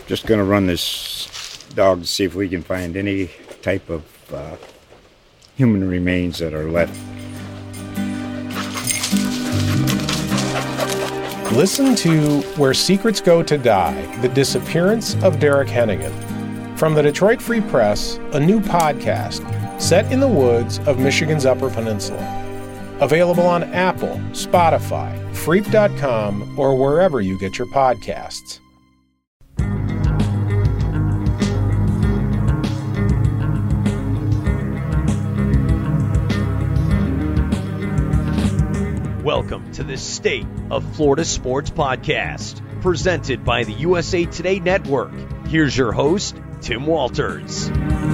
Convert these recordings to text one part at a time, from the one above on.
Just going to run this dog to see if we can find any type of human remains that are left. Listen to Where Secrets Go to Die, The Disappearance of Derek Hennigan. From the Detroit Free Press, a new podcast set in the woods of Michigan's Upper Peninsula. Available on Apple, Spotify, Freep.com, or wherever you get your podcasts. Welcome to the State of Florida Sports Podcast, presented by the USA Today Network. Here's your host, Tim Walters.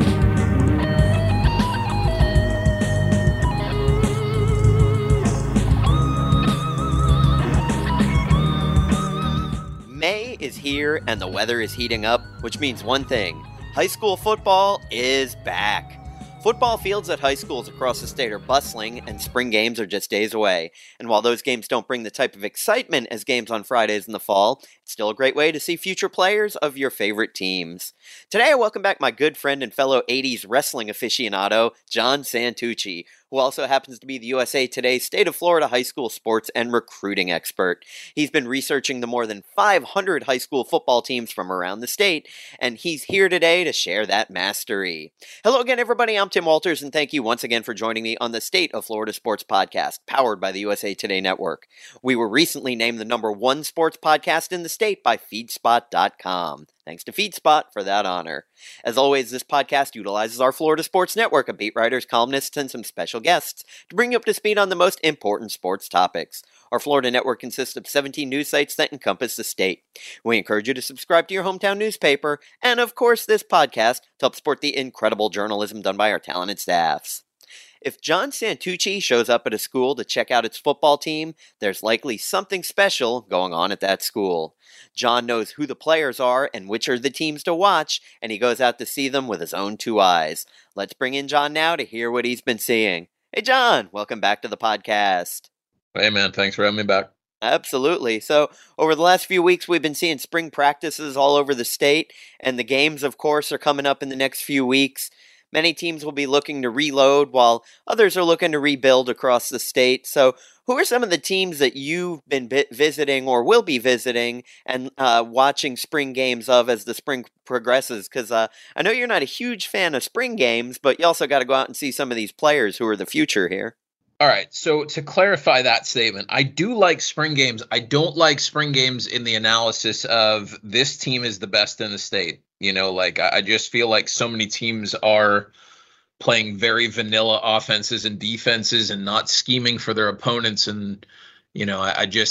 May is here and the weather is heating up, which means one thing: high school football is back. Football fields at high schools across the state are bustling, and spring games are just days away. And while those games don't bring the type of excitement as games on Fridays in the fall, it's still a great way to see future players of your favorite teams. Today I welcome back my good friend and fellow 80s wrestling aficionado, John Santucci, who also happens to be the USA Today State of Florida high school sports and recruiting expert. He's been researching the more than 500 high school football teams from around the state, and he's here today to share that mastery. Hello again, everybody. I'm Tim Walters, and thank you once again for joining me on the State of Florida Sports Podcast, powered by the USA Today Network. We were recently named the #1 sports podcast in the state by Feedspot.com. Thanks to Feedspot for that honor. As always, this podcast utilizes our Florida Sports Network of beat writers, columnists, and some special guests to bring you up to speed on the most important sports topics. Our Florida network consists of 17 news sites that encompass the state. We encourage you to subscribe to your hometown newspaper, and of course this podcast, to help support the incredible journalism done by our talented staffs. If John Santucci shows up at a school to check out its football team, there's likely something special going on at that school. John knows who the players are and which are the teams to watch, and he goes out to see them with his own two eyes. Let's bring in John now to hear what he's been seeing. Hey John, welcome back to the podcast. Hey man, thanks for having me back. Absolutely. So, over the last few weeks, we've been seeing spring practices all over the state, and the games, of course, are coming up in the next few weeks. Many teams will be looking to reload, while others are looking to rebuild across the state. So, who are some of the teams that you've been visiting or will be visiting and watching spring games of as the spring progresses? Because I know you're not a huge fan of spring games, but you also got to go out and see some of these players who are the future here. All right, so to clarify that statement, I do like spring games. I don't like spring games in the analysis of this team is the best in the state. You know, like I just feel like so many teams are playing very vanilla offenses and defenses and not scheming for their opponents. And, you know,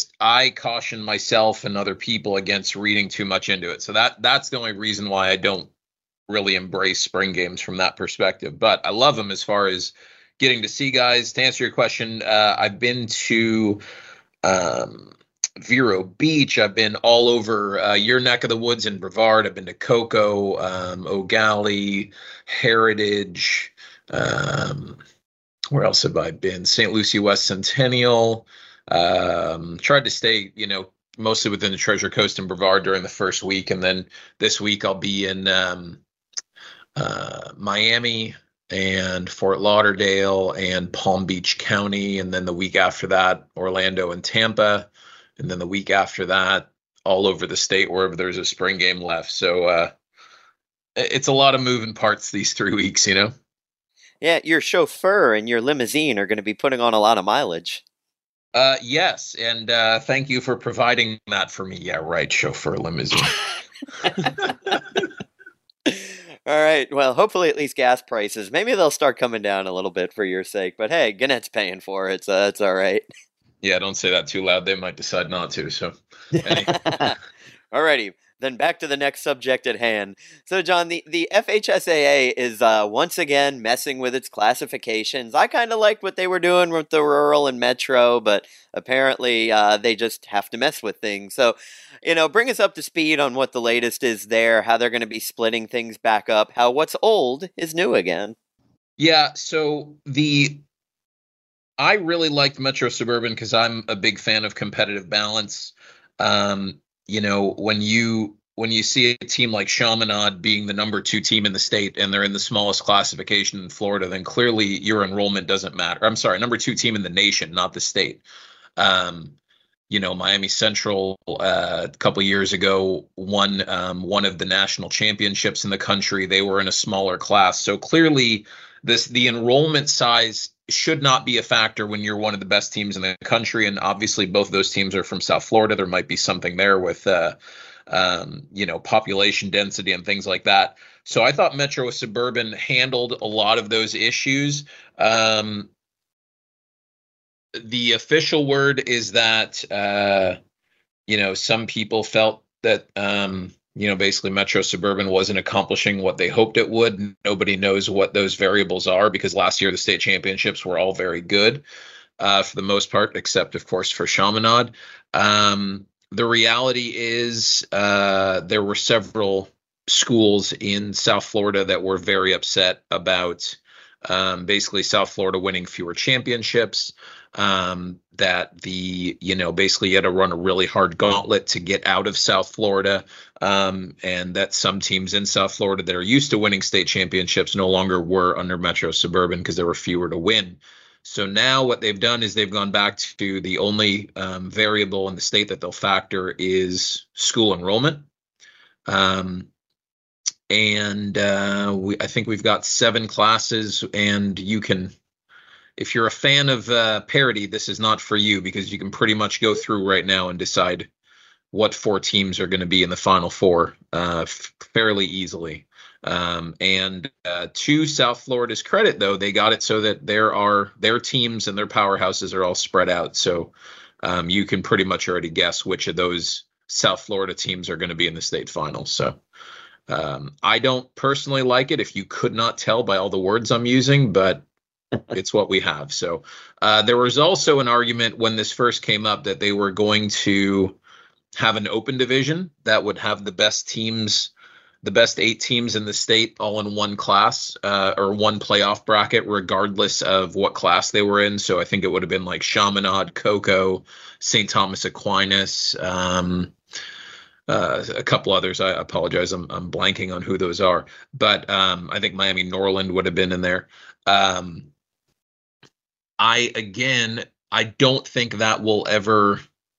I caution myself and other people against reading too much into it. So that's the only reason why I don't really embrace spring games from that perspective. But I love them as far as getting to see guys. To answer your question, I've been to Vero Beach. I've been all over your neck of the woods in Brevard. I've been to Cocoa, O'Galley, Heritage. Where else have I been? St. Lucie West Centennial. Tried to stay, you know, mostly within the Treasure Coast and Brevard during the first week. And then this week I'll be in Miami and Fort Lauderdale and Palm Beach County. And then the week after that, Orlando and Tampa. And then the week after that, all over the state, wherever there's a spring game left. So it's a lot of moving parts these 3 weeks, you know? Yeah, your chauffeur and your limousine are going to be putting on a lot of mileage. Yes, and thank you for providing that for me. Yeah, right, chauffeur limousine. All right, well, hopefully at least gas prices, maybe they'll start coming down a little bit for your sake. But hey, Gannett's paying for it, so it's all right. Yeah, don't say that too loud. They might decide not to. So, anyway. Alrighty, then back to the next subject at hand. So, John, the FHSAA is once again messing with its classifications. I kind of liked what they were doing with the rural and metro, but apparently they just have to mess with things. So, you know, bring us up to speed on what the latest is there, how they're going to be splitting things back up, how what's old is new again. Yeah, so I really liked Metro Suburban because I'm a big fan of competitive balance. You know, when you when you see a team like Chaminade being the number 2 team in the state and they're in the smallest classification in Florida, then clearly your enrollment doesn't matter. I'm sorry, number 2 team in the nation, not the state. Miami Central a couple years ago won one of the national championships in the country. They were in a smaller class. So clearly the enrollment size should not be a factor when you're one of the best teams in the country. And obviously both of those teams are from South Florida. There might be something there with, population density and things like that. So I thought Metro Suburban handled a lot of those issues. The official word is that, some people felt that, basically Metro Suburban wasn't accomplishing what they hoped it would. Nobody knows what those variables are because last year the state championships were all very good for the most part, except, of course, for Chaminade. The reality is there were several schools in South Florida that were very upset about basically South Florida winning fewer championships. That basically you had to run a really hard gauntlet to get out of South Florida, and that some teams in South Florida that are used to winning state championships no longer were under Metro Suburban because there were fewer to win. So now what they've done is they've gone back to the only variable in the state that they'll factor is school enrollment. I think we've got 7 classes, and you can, if you're a fan of parity, this is not for you because you can pretty much go through right now and decide what 4 teams are going to be in the Final Four fairly easily. To South Florida's credit, though, they got it so that their teams and their powerhouses are all spread out. So you can pretty much already guess which of those South Florida teams are going to be in the state finals. So I don't personally like it, if you could not tell by all the words I'm using, but it's what we have. So there was also an argument when this first came up that they were going to have an open division that would have the best teams, the best 8 teams in the state all in one class or one playoff bracket, regardless of what class they were in. So I think it would have been like Chaminade, Cocoa, St. Thomas Aquinas, a couple others. I apologize. I'm blanking on who those are, but I think Miami Norland would have been in there. I don't think that will ever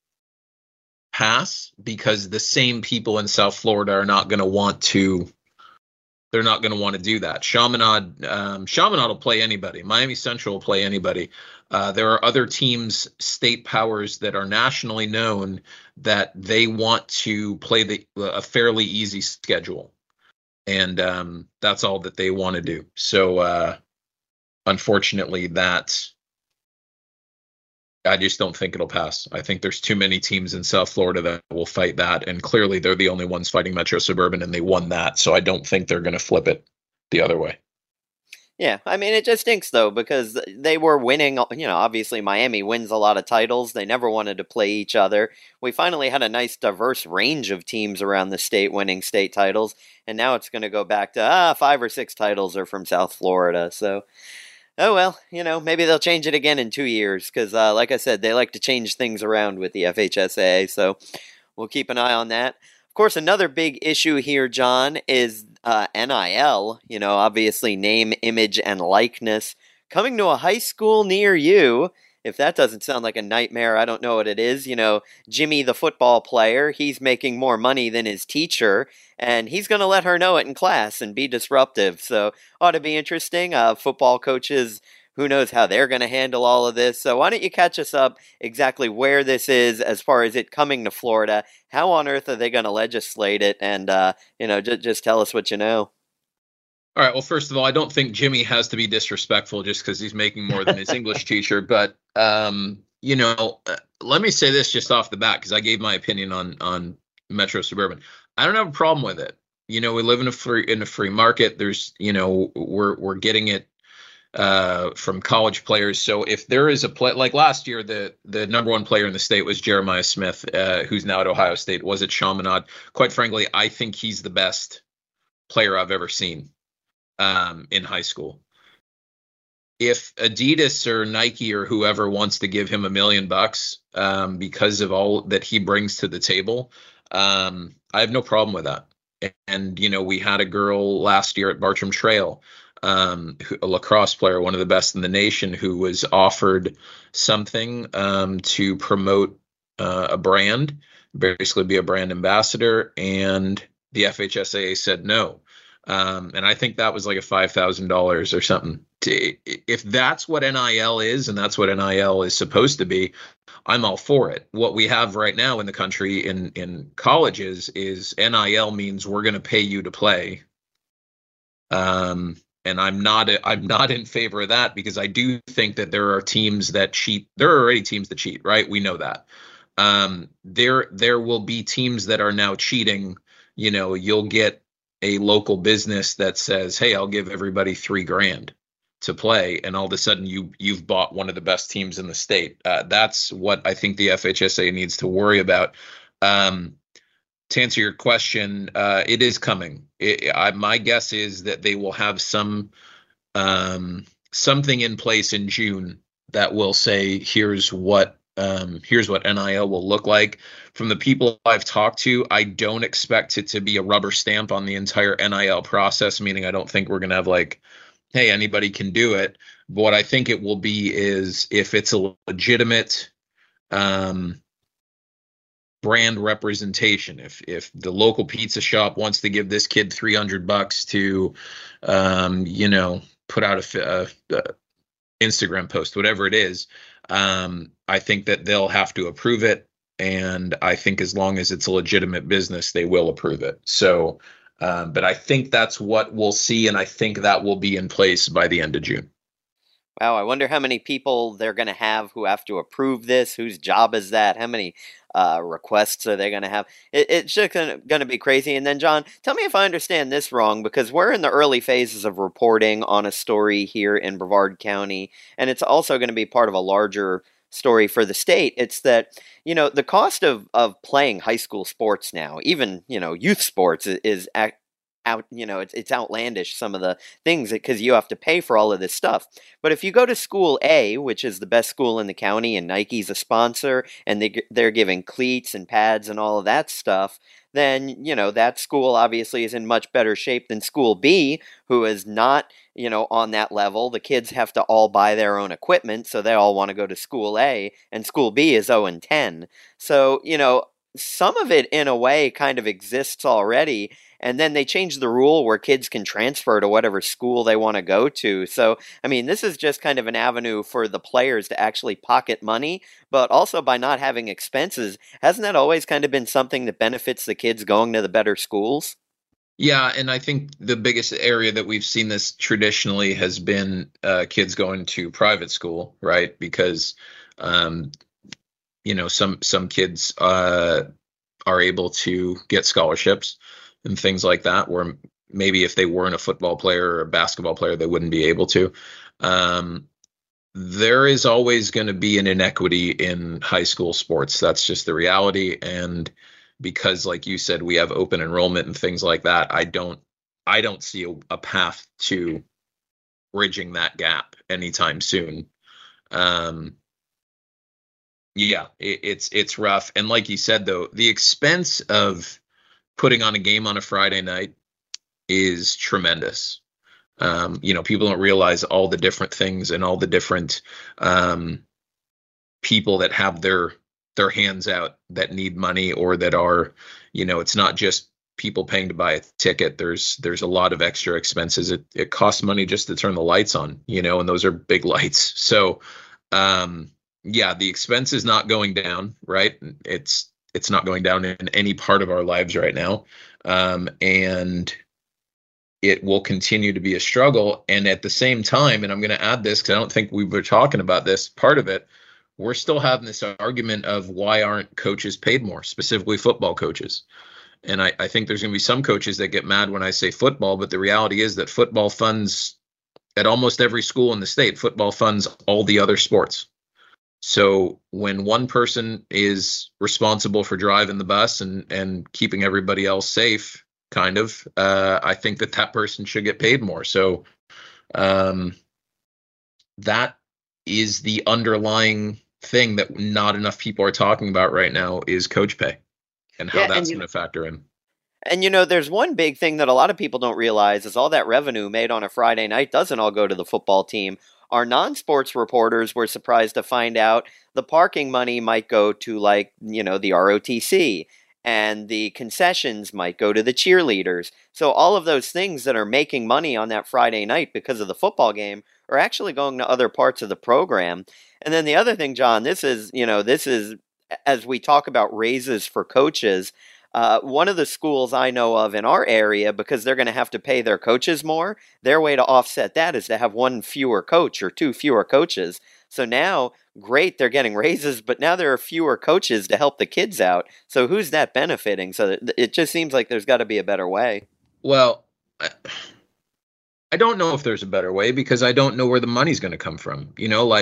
pass because the same people in South Florida are not going to want to. They're not going to want to do that. Chaminade will play anybody. Miami Central will play anybody. There are other teams, state powers that are nationally known that they want to play a fairly easy schedule, and that's all that they want to do. So unfortunately, I just don't think it'll pass. I think there's too many teams in South Florida that will fight that, and clearly they're the only ones fighting Metro Suburban, and they won that, so I don't think they're going to flip it the other way. Yeah, I mean, it just stinks, though, because they were winning. Obviously Miami wins a lot of titles. They never wanted to play each other. We finally had a nice diverse range of teams around the state winning state titles, and now it's going to go back to 5 or 6 titles are from South Florida, so... Oh, well, maybe they'll change it again in 2 years because, like I said, they like to change things around with the FHSAA, so we'll keep an eye on that. Of course, another big issue here, John, is NIL, obviously name, image, and likeness. Coming to a high school near you, if that doesn't sound like a nightmare, I don't know what it is. Jimmy, the football player, he's making more money than his teacher, and he's going to let her know it in class and be disruptive. So, ought to be interesting. Football coaches, who knows how they're going to handle all of this. So, why don't you catch us up exactly where this is as far as it coming to Florida? How on earth are they going to legislate it? And, just tell us what you know. All right. Well, first of all, I don't think Jimmy has to be disrespectful just because he's making more than his English teacher. But, let me say this just off the bat, because I gave my opinion on Metro Suburban. I don't have a problem with it. We live in a free market. There's, we're getting it from college players. So if there is a play like last year, the number 1 player in the state was Jeremiah Smith, who's now at Ohio State, was at Chaminade. Quite frankly, I think he's the best player I've ever seen in high school. If Adidas or Nike or whoever wants to give him $1 million because of all that he brings to the table, I have no problem with that. And, we had a girl last year at Bartram Trail, a lacrosse player, one of the best in the nation, who was offered something to promote a brand, basically be a brand ambassador, and the FHSAA said no. And I think that was like a $5,000 or something. If that's what NIL is, and that's what NIL is supposed to be, I'm all for it. What we have right now in the country in colleges is NIL means we're going to pay you to play. And I'm not in favor of that, because I do think that there are teams that cheat. There are already teams that cheat, right? We know that. There will be teams that are now cheating. You'll get a local business that says, "Hey, I'll give everybody $3,000 to play," and all of a sudden you've bought one of the best teams in the state. That's what I think the FHSA needs to worry about. To answer your question, it is coming. My guess is that they will have something in place in June that will say, here's what NIL will look like. From the people I've talked to, I don't expect it to be a rubber stamp on the entire NIL process, meaning I don't think we're going to have like, hey, anybody can do it. But what I think it will be is, if it's a legitimate brand representation, if the local pizza shop wants to give this kid $300 to, put out a Instagram post, whatever it is, I think that they'll have to approve it. And I think as long as it's a legitimate business, they will approve it. So, but I think that's what we'll see. And I think that will be in place by the end of June. Wow, I wonder how many people they're going to have who have to approve this. Whose job is that? How many requests are they going to have? It's just going to be crazy. And then, John, tell me if I understand this wrong, because we're in the early phases of reporting on a story here in Brevard County, and it's also going to be part of a larger story for the state. It's that, the cost of playing high school sports now, even, youth sports, is it's outlandish, some of the things, because you have to pay for all of this stuff. But if you go to School A, which is the best school in the county, and Nike's a sponsor, and they're giving cleats and pads and all of that stuff, then, that school obviously is in much better shape than School B, who is not, on that level. The kids have to all buy their own equipment, so they all want to go to School A, and School B is 0-10. So, some of it, in a way, kind of exists already. And then they changed the rule where kids can transfer to whatever school they want to go to. So, this is just kind of an avenue for the players to actually pocket money, but also by not having expenses. Hasn't that always kind of been something that benefits the kids going to the better schools? Yeah, and I think the biggest area that we've seen this traditionally has been kids going to private school, right? Because some kids are able to get scholarships and things like that, where maybe if they weren't a football player or a basketball player, they wouldn't be able to. There is always going to be an inequity in high school sports. That's just the reality. And because, like you said, we have open enrollment and things like that, I don't see a path to bridging that gap anytime soon. It's rough. And like you said, though, the expense of putting on a game on a Friday night is tremendous. People don't realize all the different things and all the different people that have their hands out that need money, or that are, it's not just people paying to buy a ticket. There's a lot of extra expenses. It costs money just to turn the lights on, and those are big lights. So, the expense is not going down, right? It's not going down in any part of our lives right now. And it will continue to be a struggle. And at the same time, and I'm going to add this because I don't think we were talking about this part of it, we're still having this argument of why aren't coaches paid more, specifically football coaches. And I think there's going to be some coaches that get mad when I say football, but the reality is that football funds, at almost every school in the state, football funds all the other sports. So when one person is responsible for driving the bus and keeping everybody else safe, I think that person should get paid more. So that is the underlying thing that not enough people are talking about right now, is coach pay. and how that's going to factor in. And there's one big thing that a lot of people don't realize is all that revenue made on a Friday night doesn't all go to the football team. Our non-sports reporters were surprised to find out the parking money might go to the ROTC, and the concessions might go to the cheerleaders. So all of those things that are making money on that Friday night because of the football game are actually going to other parts of the program. And then the other thing, John, this is as we talk about raises for coaches, one of the schools I know of in our area, because they're going to have to pay their coaches more, their way to offset that is to have one fewer coach or two fewer coaches. So now, great, they're getting raises, but now there are fewer coaches to help the kids out. So who's that benefiting? So it just seems like there's got to be a better way. Well, I don't know if there's a better way because I don't know where the money's going to come from.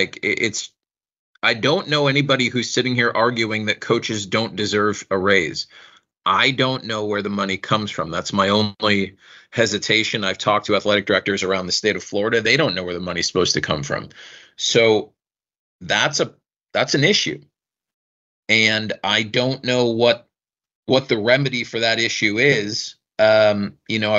I don't know anybody who's sitting here arguing that coaches don't deserve a raise. I don't know where the money comes from. That's my only hesitation. I've talked to athletic directors around the state of Florida. They don't know where the money's supposed to come from. So that's an issue. And I don't know what the remedy for that issue is. I've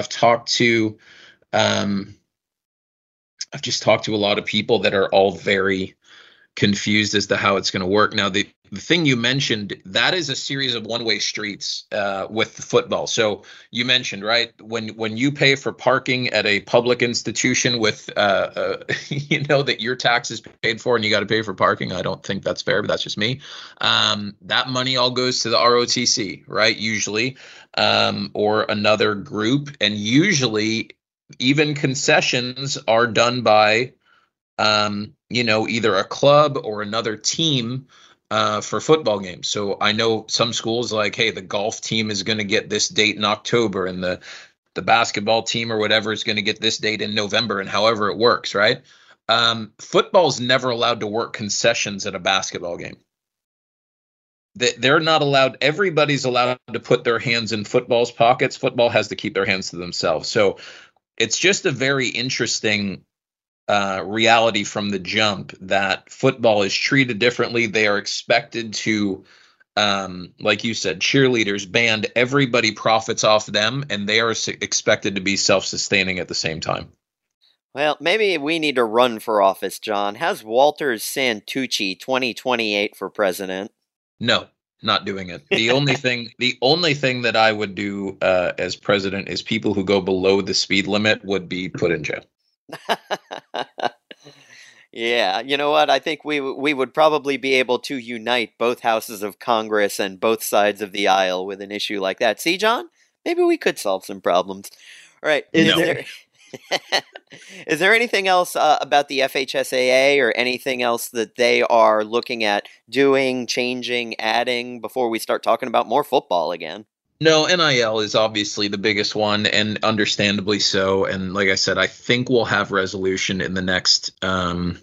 just talked to a lot of people that are all very confused as to how it's going to work. Now, the thing you mentioned, that is a series of one-way streets with the football. So you mentioned, right, when you pay for parking at a public institution with, that your tax is paid for and you got to pay for parking, I don't think that's fair, but that's just me. That money all goes to the ROTC, right, usually, or another group. And usually even concessions are done by either a club or another team for football games. So I know some schools like, hey, the golf team is going to get this date in October, and the basketball team or whatever is going to get this date in November, and however it works, right? Football's never allowed to work concessions at a basketball game. They're not allowed. Everybody's allowed to put their hands in football's pockets. Football has to keep their hands to themselves. So it's just a very interesting reality from the jump that football is treated differently. They are expected to, like you said, cheerleaders, band, everybody profits off them, and they are expected to be self-sustaining at the same time. Well, maybe we need to run for office, John. How's Walter Santucci 2028 for president? No, not doing it. The only thing that I would do as president is people who go below the speed limit would be put in jail. Yeah, you know what? I think we would probably be able to unite both houses of Congress and both sides of the aisle with an issue like that. See, John? Maybe we could solve some problems. All right. Is there anything else about the FHSAA or anything else that they are looking at doing, changing, adding before we start talking about more football again? No, NIL is obviously the biggest one, and understandably so. And like I said, I think we'll have resolution in the next 2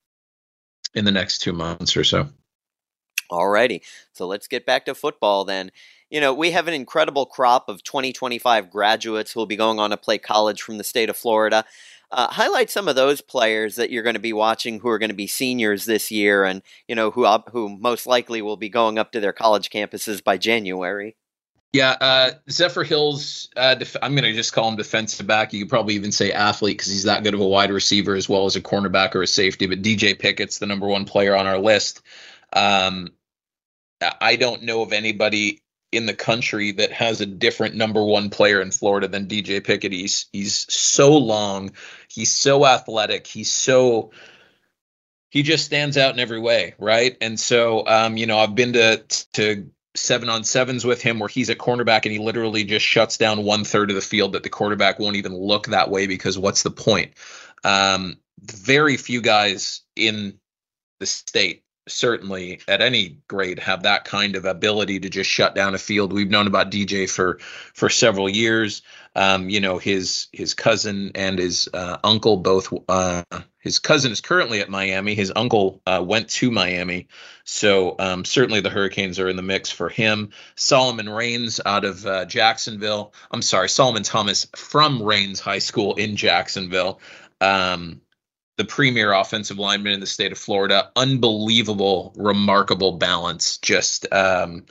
months or so. Alrighty, so let's get back to football then. We have an incredible crop of 2025 graduates who will be going on to play college from the state of Florida. Highlight some of those players that you're going to be watching who are going to be seniors this year, and who most likely will be going up to their college campuses by January. Yeah, Zephyr Hills, I'm going to just call him defensive back. You could probably even say athlete because he's that good of a wide receiver as well as a cornerback or a safety. But DJ Pickett's the number one player on our list. I don't know of anybody in the country that has a different number one player in Florida than DJ Pickett. He's so long. He's so athletic. He just stands out in every way, right? And so, I've been to 7-on-7s with him where he's at cornerback and he literally just shuts down 1/3 of the field that the quarterback won't even look that way because what's the point? Very few guys in the state, certainly at any grade, have that kind of ability to just shut down a field. We've known about DJ for several years. His cousin and his uncle both. His cousin is currently at Miami. His uncle went to Miami. So certainly the Hurricanes are in the mix for him. Solomon Raines out of Jacksonville. I'm sorry, Solomon Thomas from Raines High School in Jacksonville. The premier offensive lineman in the state of Florida. Unbelievable, remarkable balance. Just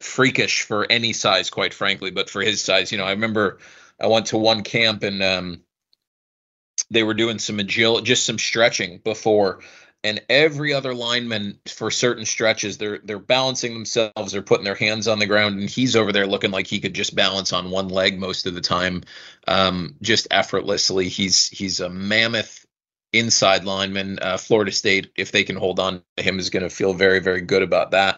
freakish for any size, quite frankly, but for his size, I remember I went to one camp and they were doing some agility, just some stretching before, and every other lineman for certain stretches, they're balancing themselves, they're putting their hands on the ground, and he's over there looking like he could just balance on one leg most of the time, just effortlessly. He's a mammoth inside lineman. Florida State, if they can hold on to him, is going to feel very, very good about that.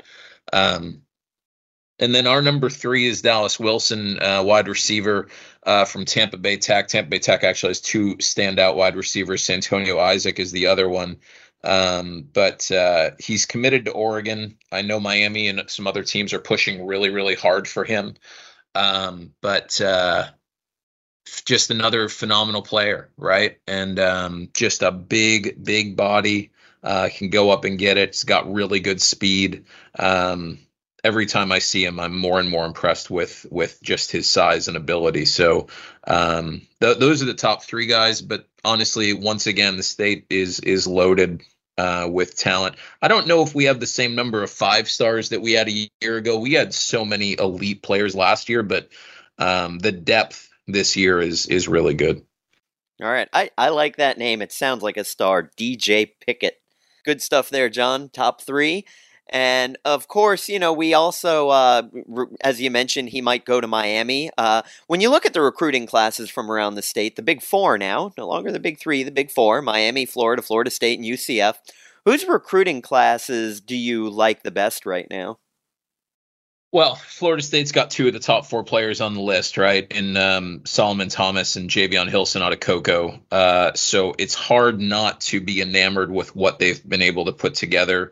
And then our number 3 is Dallas Wilson, wide receiver from Tampa Bay Tech. Tampa Bay Tech actually has 2 standout wide receivers. Santonio Isaac is the other one. But he's committed to Oregon. I know Miami and some other teams are pushing really, really hard for him. But just another phenomenal player, right? And just a big, big body, can go up and get it. He's got really good speed. Every time I see him, I'm more and more impressed with just his size and ability. So those are the top 3 guys. But honestly, once again, the state is loaded with talent. I don't know if we have the same number of 5 stars that we had a year ago. We had so many elite players last year, but the depth this year is really good. All right. I like that name. It sounds like a star, DJ Pickett. Good stuff there, John. Top 3. And of course, we also, as you mentioned, he might go to Miami. When you look at the recruiting classes from around the state, the Big 4 now, no longer the Big 3, the Big 4, Miami, Florida, Florida State, and UCF. Whose recruiting classes do you like the best right now? Well, Florida State's got 2 of the top 4 players on the list, right? In Solomon Thomas and Javion Hilson out of Cocoa. So it's hard not to be enamored with what they've been able to put together.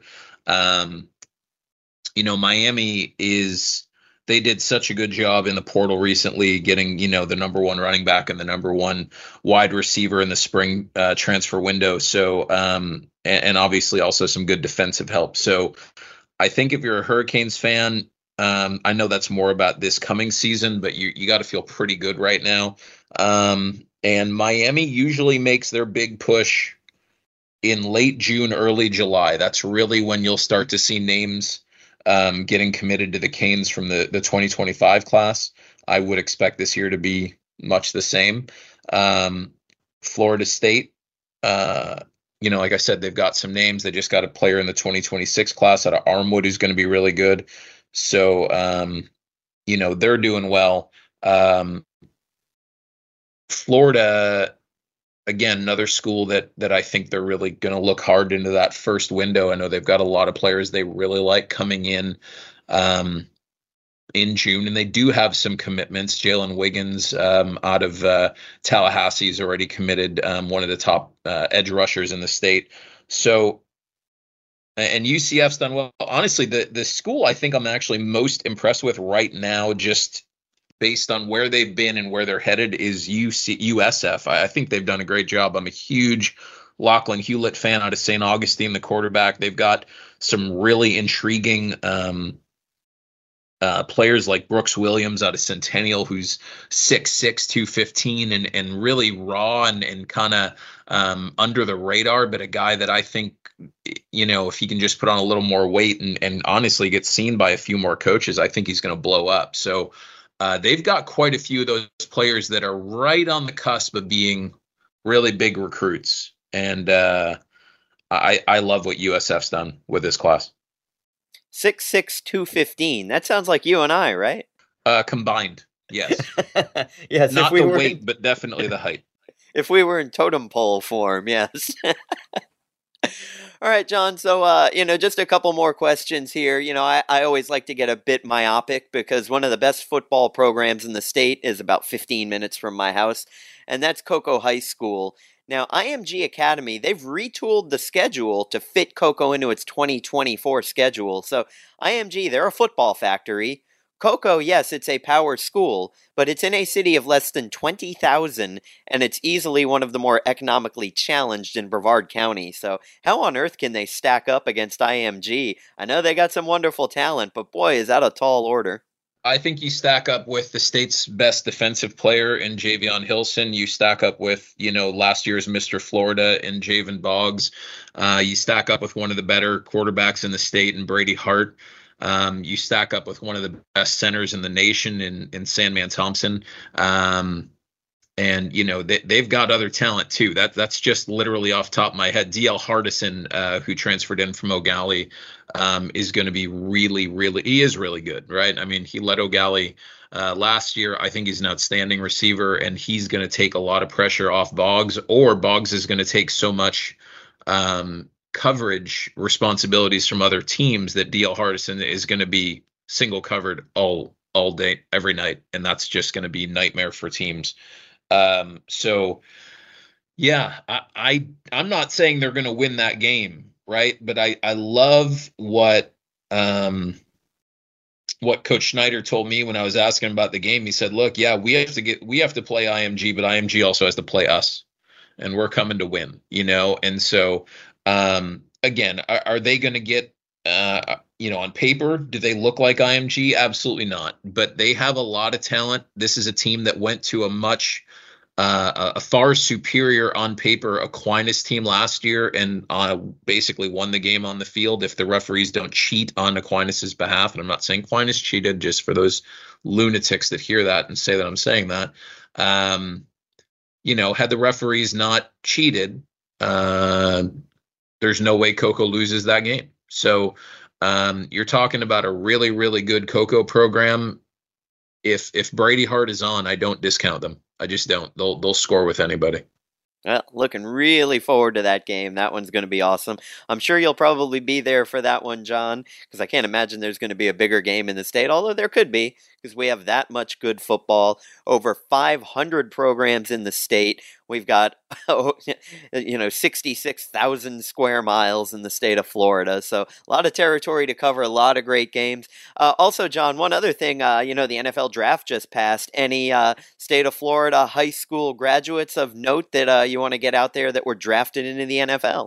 Miami they did such a good job in the portal recently getting, the number 1 running back and the number 1 wide receiver in the spring transfer window. So, and obviously also some good defensive help. So I think if you're a Hurricanes fan, I know that's more about this coming season, but you got to feel pretty good right now. And Miami usually makes their big push in late June, early July. That's really when you'll start to see names getting committed to the Canes from the 2025 class. I would expect this year to be much the same. Florida State, like I said, they've got some names. They just got a player in the 2026 class out of Armwood who's going to be really good. So, they're doing well. Florida, again, another school that I think they're really going to look hard into that first window. I know they've got a lot of players they really like coming in June, and they do have some commitments. Jalen Wiggins out of Tallahassee is already committed, one of the top edge rushers in the state. So, and UCF's done well. Honestly, the school I think I'm actually most impressed with right now, just based on where they've been and where they're headed, is USF. I think they've done a great job. I'm a huge Lachlan Hewlett fan out of St. Augustine, the quarterback. They've got some really intriguing players like Brooks Williams out of Centennial, who's 6'6", 215, and really raw and kind of under the radar, but a guy that I think, if he can just put on a little more weight and honestly get seen by a few more coaches, I think he's going to blow up. So they've got quite a few of those players that are right on the cusp of being really big recruits. And I love what USF's done with this class. 6'6", 215. That sounds like you and I, right? Combined, yes. Yes, not the weight, but definitely the height. If we were in totem pole form, yes. All right, John. So, just a couple more questions here. I always like to get a bit myopic because one of the best football programs in the state is about 15 minutes from my house, and that's Cocoa High School. Now, IMG Academy, they've retooled the schedule to fit Cocoa into its 2024 schedule. So, IMG, they're a football factory. Cocoa, yes, it's a power school, but it's in a city of less than 20,000, and it's easily one of the more economically challenged in Brevard County. So how on earth can they stack up against IMG? I know they got some wonderful talent, but boy, is that a tall order. I think you stack up with the state's best defensive player in Javion Hilson. You stack up with, last year's Mr. Florida in Javen Boggs. You stack up with one of the better quarterbacks in the state in Brady Hart. You stack up with one of the best centers in the nation in Sandman Thompson. And they've got other talent too. That's just literally off the top of my head. DL Hardison, who transferred in from O'Galley, is going to be he is really good, right? I mean, he led O'Galley last year. I think he's an outstanding receiver, and he's going to take a lot of pressure off Boggs, or Boggs is going to take so much coverage responsibilities from other teams that DL Hardison is going to be single covered all day, every night, and that's just going to be nightmare for teams. So yeah, I'm not saying they're going to win that game, right? But I love what Coach Schneider told me when I was asking about the game. He said, look, yeah, we have to play IMG, but IMG also has to play us, and we're coming to win, And so, again, are they going to get, on paper, do they look like IMG? Absolutely not. But they have a lot of talent. This is a team that went to a far superior on paper Aquinas team last year, and basically won the game on the field if the referees don't cheat on Aquinas's behalf. And I'm not saying Aquinas cheated, just for those lunatics that hear that and say that I'm saying that. Had the referees not cheated, there's no way Coco loses that game. So you're talking about a really, really good Coco program. If Brady Hart is on, I don't discount them. I just don't. They'll score with anybody. Well, looking really forward to that game. That one's going to be awesome. I'm sure you'll probably be there for that one, John, because I can't imagine there's going to be a bigger game in the state, although there could be, because we have that much good football. Over 500 programs in the state. We've got, 66,000 square miles in the state of Florida. So a lot of territory to cover, a lot of great games. Also, John, one other thing, the NFL draft just passed. Any state of Florida high school graduates of note that you want to get out there that were drafted into the NFL?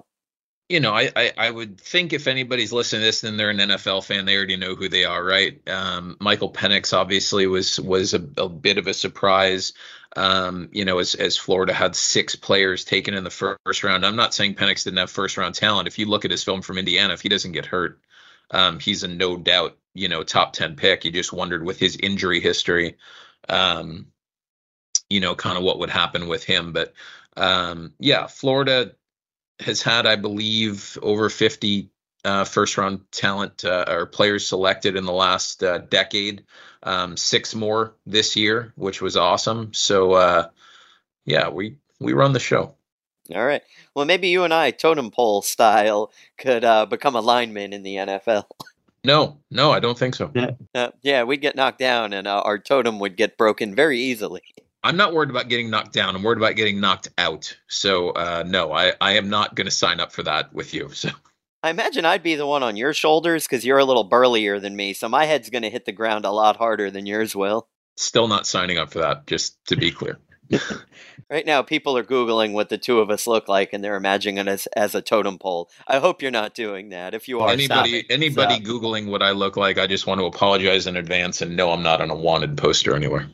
I would think if anybody's listening to this, then they're an NFL fan. They already know who they are, right? Michael Penix obviously was a bit of a surprise. As Florida had 6 players taken in the first round. I'm not saying Penix didn't have first round talent. If you look at his film from Indiana, if he doesn't get hurt, he's a no doubt, top 10 pick. You just wondered with his injury history, kind of what would happen with him. But Florida has had, I believe, over 50 first round talent or players selected in the last decade. 6 more this year, which was awesome. So we run the show. All right. Well, maybe you and I, totem pole style, could become a lineman in the NFL. No, I don't think so. We'd get knocked down, and our totem would get broken very easily. I'm not worried about getting knocked down. I'm worried about getting knocked out. So, no, I am not going to sign up for that with you. So, I imagine I'd be the one on your shoulders because you're a little burlier than me. So my head's going to hit the ground a lot harder than yours will. Still not signing up for that, just to be clear. Right now, people are Googling what the two of us look like, and they're imagining us as a totem pole. I hope you're not doing that. If you are, anybody Googling what I look like, I just want to apologize in advance and no, I'm not on a wanted poster anywhere.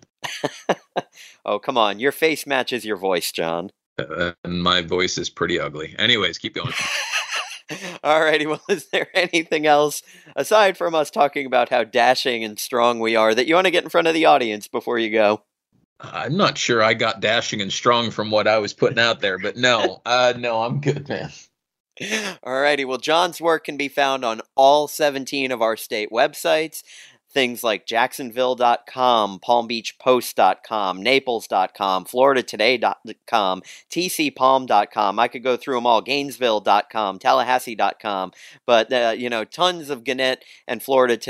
Oh, come on. Your face matches your voice, John. And my voice is pretty ugly. Anyways, keep going. Alrighty, well, is there anything else, aside from us talking about how dashing and strong we are, that you want to get in front of the audience before you go? I'm not sure I got dashing and strong from what I was putting out there, but no, I'm good, man. Alrighty, well, John's work can be found on all 17 of our state websites. Things like Jacksonville.com, PalmBeachPost.com, Naples.com, FloridaToday.com, TCPalm.com. I could go through them all. Gainesville.com, Tallahassee.com. But, tons of Gannett and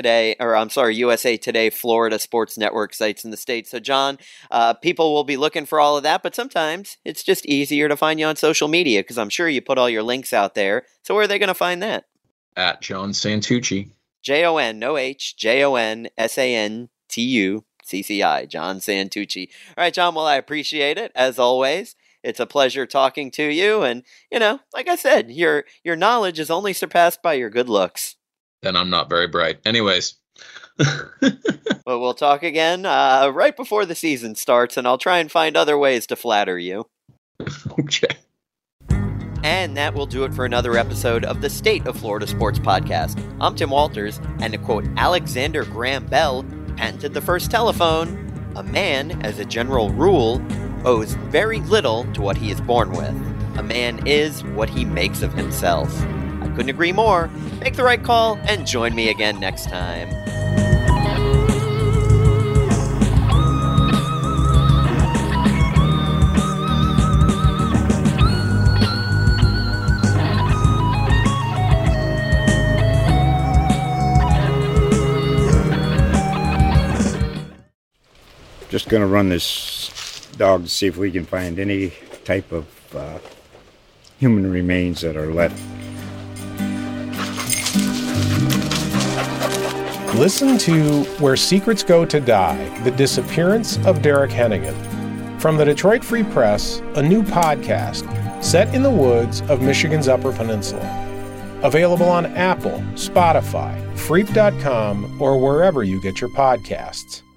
USA Today, Florida Sports Network sites in the state. So, John, people will be looking for all of that, but sometimes it's just easier to find you on social media because I'm sure you put all your links out there. So where are they going to find that? At John Santucci. JON, no H, JONSANTUCCI, John Santucci. All right, John, well, I appreciate it, as always. It's a pleasure talking to you, and, like I said, your knowledge is only surpassed by your good looks. Then I'm not very bright. Anyways. Well, we'll talk again right before the season starts, and I'll try and find other ways to flatter you. Okay. And that will do it for another episode of the State of Florida Sports Podcast. I'm Tim Walters, and to quote Alexander Graham Bell, patented the first telephone, a man, as a general rule, owes very little to what he is born with. A man is what he makes of himself. I couldn't agree more. Make the right call and join me again next time. Just going to run this dog to see if we can find any type of human remains that are left. Listen to Where Secrets Go to Die, The Disappearance of Derek Hennigan. From the Detroit Free Press, a new podcast set in the woods of Michigan's Upper Peninsula. Available on Apple, Spotify, Freep.com, or wherever you get your podcasts.